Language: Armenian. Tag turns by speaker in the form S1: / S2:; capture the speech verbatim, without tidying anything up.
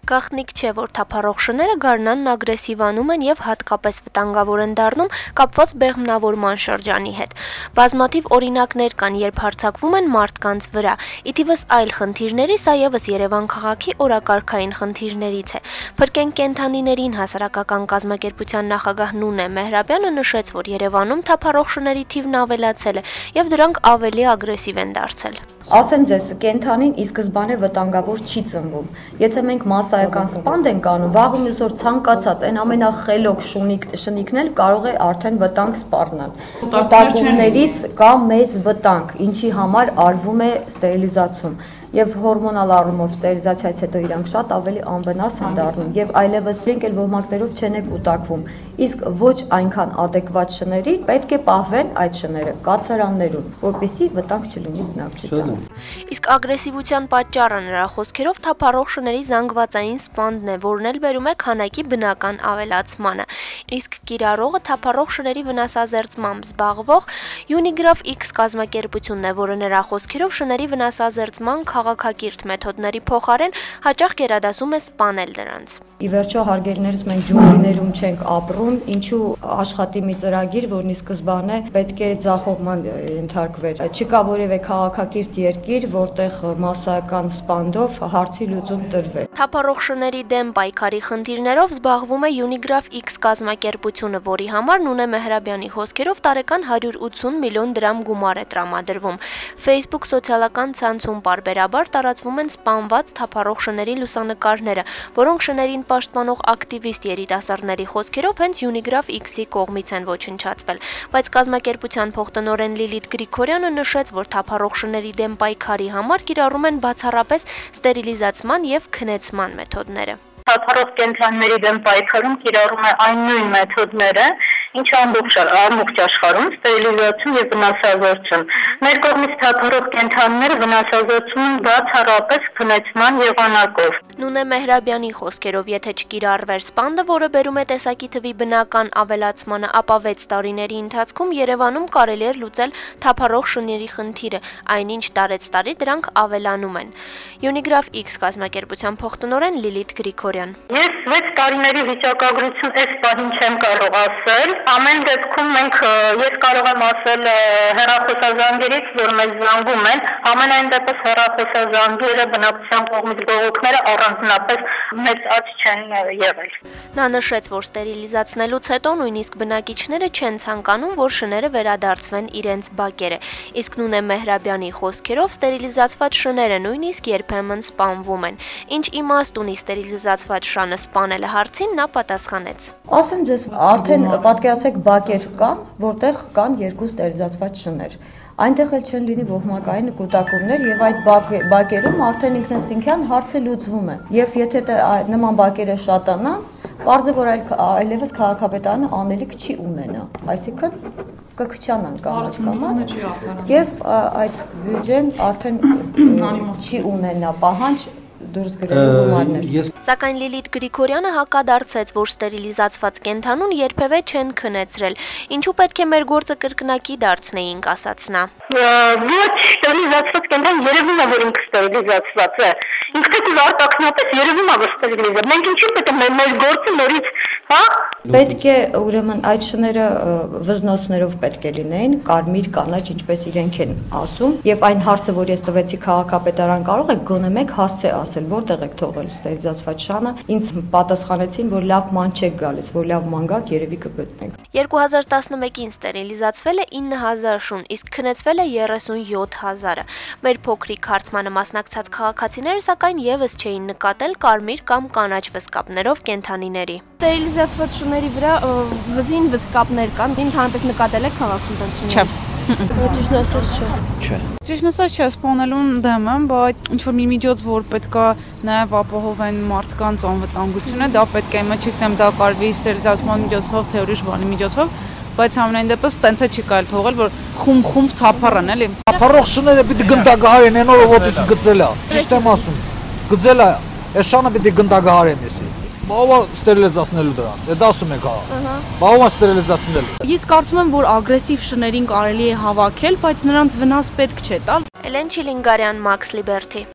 S1: Գաղտնիք չէ, որ թափառող շները գարնանն ագրեսիվանում են եւ հատկապես վտանգավոր են դառնում կապված բեղմնավորման շրջանի հետ։ Բազմաթիվ օրինակներ կան, երբ հարձակվում են մարդկանց վրա։ Ի թիվս այլ խնդիրների, սա եւս Երևան քաղաքի օրակարգային խնդիրներից է։ Փրկենք կենդանիներին հասարակական կազմակերպության նախագահ Նունե Մեհրաբյանը նշեց, որ Երևանում թափառող շների թիվն ավելացել է եւ դրանք ավելի ագրեսիվ են դարձել։
S2: Ասեմ ձեզ, կենդանին ի սկզբանե վտանգավոր չի ծնվում։ Եթե մենք մասսայական սպանդ ենք անում, վաղ ու մյուս օր ցանկացած այն ամենախելոք շունիկ շնիկն էլ կարող է արդեն վտանգ սպառնալ։ Կուտակումներից կա մեծ վտանգ, ինչի համար արվում է ստերիլիզացում։ Եվ հորմոնալ առումով ստերիլիզացիայից հետո իրանք շատ ավելի անվնաս են դառնում եւ այլևս իրենք էլ ոհմակներով չեն կուտակվում։ Իսկ ոչ այնքան adekvat շների պետք է պահվեն այդ շները կացարաններում, որպեսզի վտանգ չլինի բնակչությանը։
S1: Իսկ ագրեսիվության պատճառը նրա խոսքերով թափառող շների զանգվածային սպանդն է, որն էլ բերում է քանակի բնական ավելացմանը։ Իսկ կիրառողը թափառող շների վնասազերծմամբ զբաղվող Unigraph X կազմակերպությունն է, որը նրա խոսքերով շների վնասազերծման քաղաքակիրթ մեթոդների փոխարեն հաճախ գերադասում է սպանել դրանց։
S2: Ի վերջո հարգելիներս մենք ջունգլիներում չենք ապրում, ինչու աշխատի մի ծրագիր, որն ի սկզբանե պետք է ձախողման ենթարկվեր։ Չկա որևէ քաղաքակիրթ երկիր, որտեղ մասսայական սպանդով հարցի լուծում տրվեր։
S1: Թափառող շների դեմ պայքարի խնդիրներով զբաղվում է Unigraph X կազմակերպությունը, որի համար Նունե Մեհրաբյանի խոսքերով տարեկան հարյուր ութսուն միլիոն դրամ գումար է տրամադրվում։ Facebook սոցիալական ցանցում պարբերաբար տարածվում են սպանված թափառող շների լուսանկարները, որոնք շներին պաշտպանող ակտիվիստ երիտասարդների խոսքերով հենց Unigraph X-ի կողմից են ոչնչացվել, բայց կազմակերպության փոխտնօրեն Լիլիթ Գրիգորյանը նշեց, որ թափառող շների դեմ պայքարի համար կիրառում են բացառապես ստերիլիզացման եւ քնեցման մեթոդները։
S3: Թափառող կենդանիների դեմ պայքարում կիրառում է այն նույն մեթոդները, ինչ ամբողջ ամբողջ աշխարհում ստերիլիզացում եւ վնասազերծում։ Մեր կողմից թափառող կենդանիները վնասազերծում են բացառապես քնեցման եղանակով։
S1: Նունե Մեհրաբյանի խոսքերով, եթե չկիրառվեր սպանդը, որը բերում է տեսակի թվի բնական ավելացմանը, ապա վեց տարիների ընթացքում Երևանում կարելի էր լուծել թափառող շների խնդիրը, այնինչ տարեց-տարի դրանք ավելանում են։ Unigraph X կազմակերպության փոխտնօրեն Լիլիթ Գրիգորյան։
S3: Ես վեց տարիների վիճակագրություն այս պահին չեմ կարող ասել։ Ամեն դեպքում մենք ես կարող եմ ասել հեռախոսազանգերից, որ մեզ զանգում են, ամենայն դեպս հեռախոսազանգերը բնակչության կողմից բողոքները առանձնապես մեծ աճ չեն եղել։
S1: Նա նշեց, որ ստերիլիզացնելուց հետո նույնիսկ բնակիչները չեն ցանկանում, որ շները վերադարձվեն իրենց բակերը։ Իսկ Նունե Մեհրաբյանի խոսքերով ստերիլիզացված շները նույնիսկ երբեմն սպանվում են։ Ինչ իմաստ ունի ստերիլիզացված շանը սպանելը հարցին նա պատասխանեց։
S2: Ասեմ ձեզ, արդեն պատկերացեք բակեր կան, որտեղ կան երկու ստերիլիզացված շներ։ Այնտեղ էլ չեն լինի ոհմակային կուտակումներ եւ այդ բակերում արդեն ինքնըստինքյան հարցը լուծվում է։ Եվ եթե նման բակերը շատանան, պարզ է, որ այլևս քաղաքապետարանը անելիք չի ունենա, այսինքն կքչանան կամաց կամաց եւ այդ բյուջեն արդեն չի ունենա պահանջ դուրս գրելու գումարներ։
S1: Սակայն Լիլիթ Գրիգորյանը հակադարձեց, որ ստերիլիզացված կենդանուն երբևէ չեն քնեցրել։ Ինչու պետք է մեր գործը կրկնակի դարձնեինք, ասաց նա։
S3: Ոչ, ստերիլիզացված կենդան երևում է, որ ինքը ստերիլիզացված է։ Ինքնին արտաքնապես երևում է, որ ստերիլիզացված։ Մենք ինչու պետք է մեր գործը նորից, հա?
S2: Պետք է ուրեմն այդ շները վզնոցներով պետք է լինեին, կարմիր, կանաչ, ինչպես իրենք են ասում, եւ այն հարցը, որ ես տվեցի քաղաքապետարան, կարող եք գոնե մեկ հասցե ասել, որտեղ եք թողել ստերիլիզացված շանը, ինձ պատասխանեցին, որ լավ ման չեք գալիս, որ լավ ման գաք, երևի կգտնենք։
S1: երկու հազար տասնմեկին ստերիլիզացվել է ինը հազար շուն, իսկ քնեցվել է երեսունյոթ հազարը։ Մեր փոքրիկ հարցմանը մասնակցած քաղաքացիները սակայն եւս չէին նկատել կարմիր կամ կանաչ վզկապներով կենդանիների։
S4: Ստերիլիզացված շների վրա վզին վզկապներ կան, ինքանպես նկատել եք քաղաքում դրանց։
S5: Չէ։
S4: Ճիշտ ասած չէ։
S5: Չէ։
S6: Ճիշտ ասած չէ, սպանելուն դեմ եմ, բայց ինչ որ մի միջոց, որ պետքա նաև ապահովեն մարդկանց անվտանգությունը, դա պետք է, իմը չգիտեմ, դա կարվի ստերիլիզացման միջոցով, թե ուրիշ բանի միջոցով, բայց համենայն դեպս տենց է չի կարելի թողել, որ խումբ-խումբ թափառան, էլի։
S7: Թափառող շները պիտի գնդագահարեն, այն օրը ոտից գծել է։ Ճիշտ եմ ասում։ Գծել է, այս շանը պիտի գնդագահարեն էսի։ Բավա ստերիլիզացնելու դրանց, այդ ասում եք հա։ Բավա ստերիլիզացնելու։
S4: Ես կարծում եմ, որ ագրեսիվ շներին կարելի է հավաքել, բայց նրանց վնաս պետք չէ տալ։
S1: Էլեն Չիլինգարյան, Մաքս Լիբերթի։